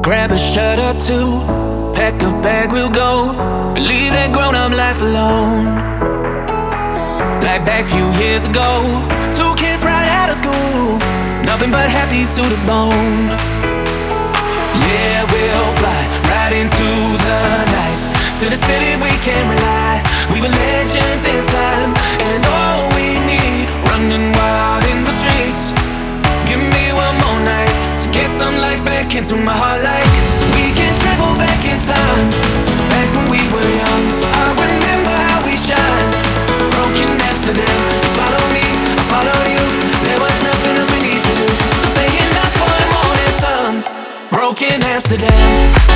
Grab a shirt or two, pack a bag, we'll go. Leave that grown-up life alone. Like back few years ago, 2 kids right out of school, nothing but happy to the bone. Yeah, we'll fly right into the night, to the city we can rely. We were legends in time, and all we need, running wild in the streets. Give me one more night to get some life back into my heart. Like we can travel back in time, back when we were young. I remember how we shined. Broken Amsterdam, follow me, I follow you. There was nothing else we need to do. Staying up for the morning sun. Broken Amsterdam.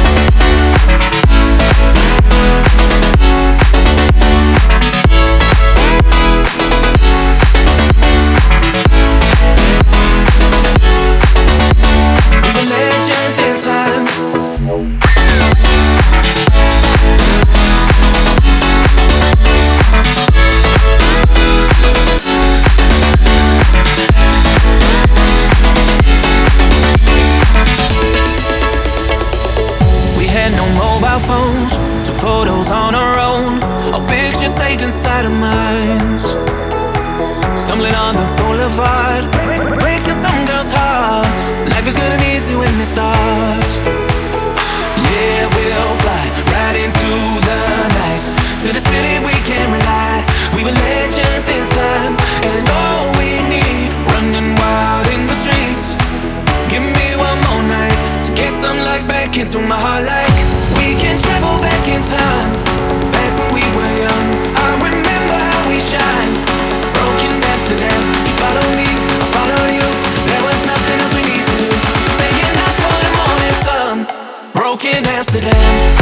Phones, took photos on our own. Our pictures saved inside our minds. Stumbling on the boulevard, breaking some girls' hearts. Life is good and easy when it starts. Yeah, we'll fly right into the night, to the city we can rely. We were legends in time, and all we need, running wild in the streets. Give me one more night to get some life back into my heart. Like we can travel back in time, back when we were young. I remember how we shined. Broken Amsterdam, you follow me, I follow you. There was nothing else we need to do. Staying up for the morning sun. Broken Amsterdam.